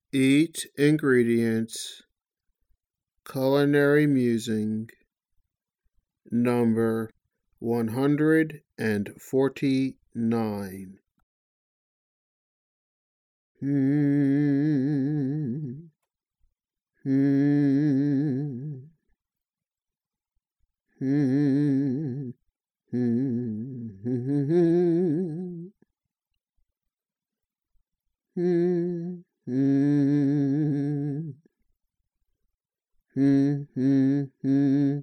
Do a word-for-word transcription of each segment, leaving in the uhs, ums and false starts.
Eat ingredients, culinary musing, number one hundred forty-nine. Hmm. Hmm. Hmm. Hmm. Hmm. Hmm. Hmm. Hmm. Hmm. Hmm.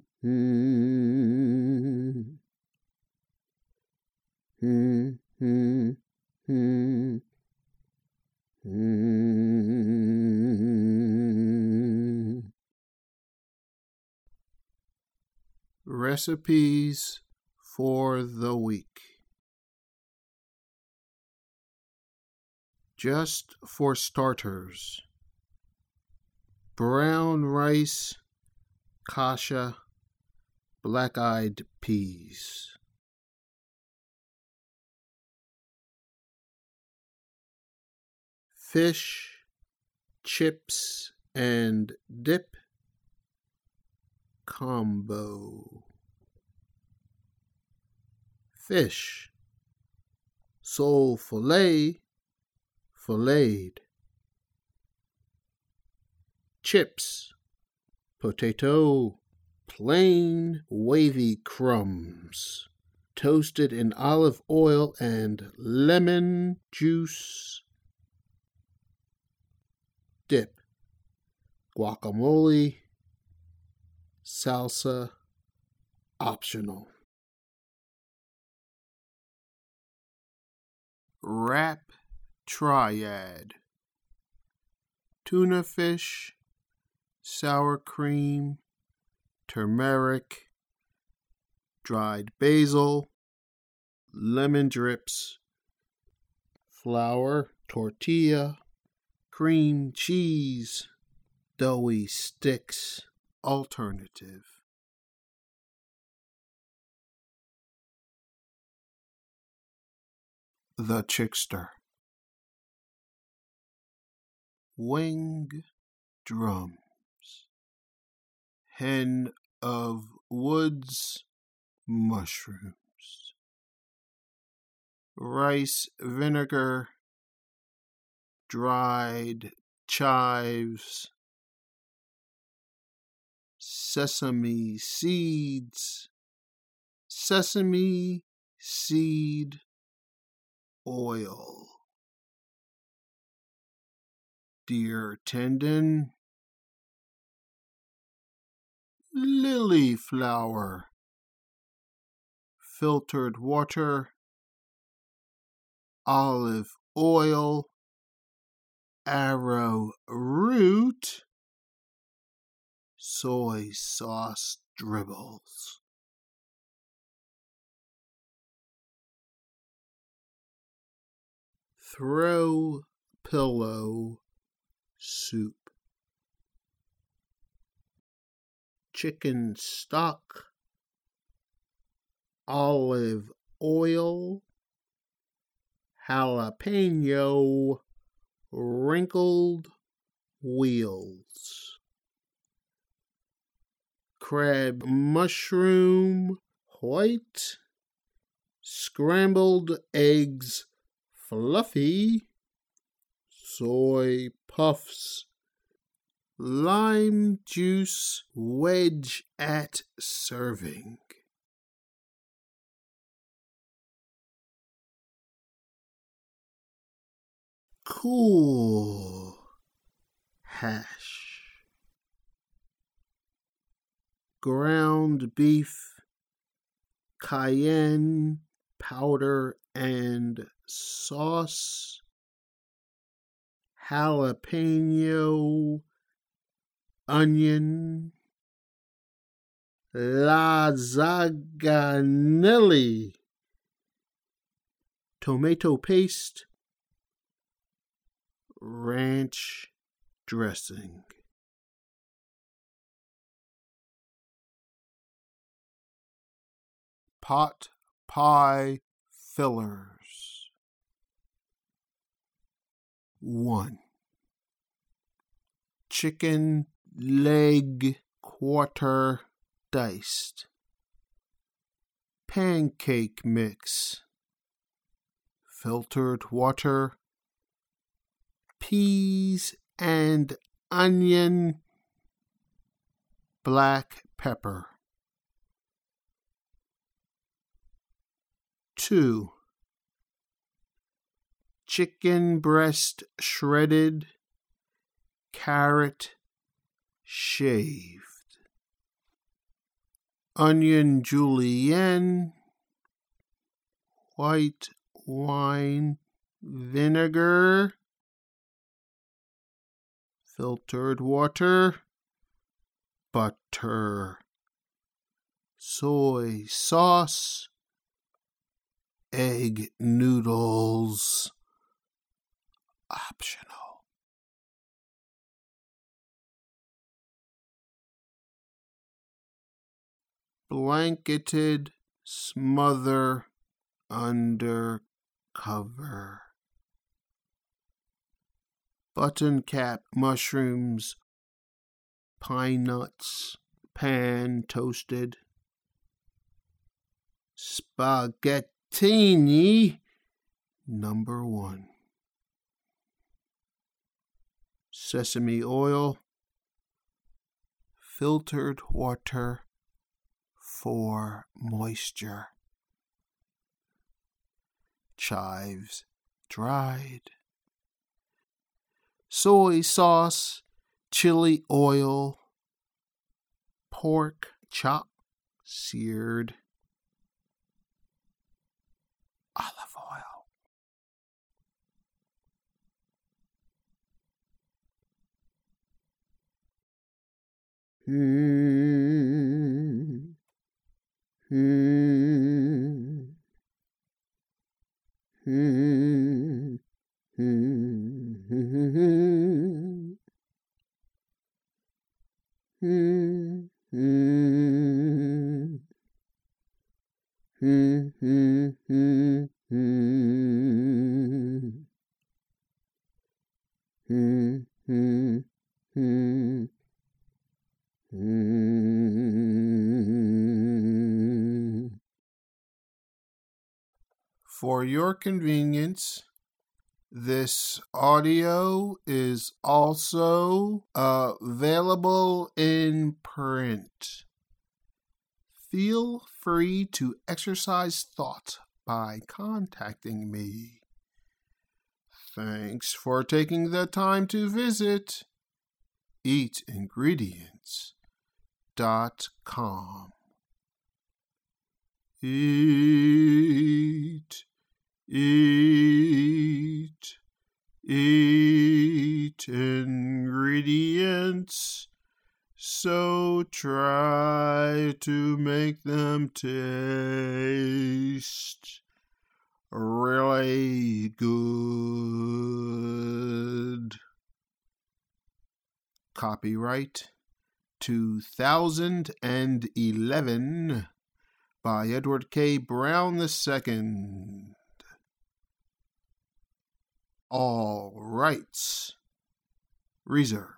Hmm. Hmm. Hmm. Hmm. Recipes for the week. Just for starters: brown rice, kasha, black-eyed peas. Fish, chips, and dip combo. Fish: sole fillet, filleted. Chips: potato, plain wavy crumbs, toasted in olive oil and lemon juice. Dip: guacamole, salsa, optional. Wrap triad: tuna fish, sour cream, turmeric, dried basil, lemon drips, flour, tortilla, cream cheese, doughy sticks, alternative. The Chickster. Wing drums. Hen of woods mushrooms. Rice vinegar, dried chives, sesame seeds, sesame seed oil. Deer tendon, lily flower, filtered water, olive oil, arrowroot, soy sauce dribbles. Throw pillow soup. Chicken stock, olive oil, jalapeno, wrinkled wheels. Crab mushroom white, scrambled eggs fluffy, soy puffs, lime juice wedge at serving. Cool hash. Ground beef, cayenne powder and sauce, jalapeno, onion, lasagna, tomato paste, ranch dressing. Pot pie fillers. One. chicken leg quarter diced, pancake mix, filtered water, peas and onion, black pepper. Two, chicken breast shredded, carrot shaved, onion julienne, white wine vinegar, filtered water, butter, soy sauce, egg noodles, optional. Blanketed smother under cover. Button cap mushrooms, pine nuts, pan toasted. Spaghettini number one. Sesame oil, filtered water for moisture. Chives dried. Soy sauce, chili oil, pork chop seared, olive oil. Hmm. Hmm. Hmm. Hmm. Hmm. Hmm. Hmm. Hmm. Hmm. Hmm. Hmm. Hmm. Hmm. For your convenience, this audio is also uh, available in print. Feel free to exercise thought by contacting me. Thanks for taking the time to visit eat ingredients dot com. Eat, eat, eat ingredients, so try to make them taste really good. Copyright two thousand eleven by Edward K. Brown the Second. All rights reserved.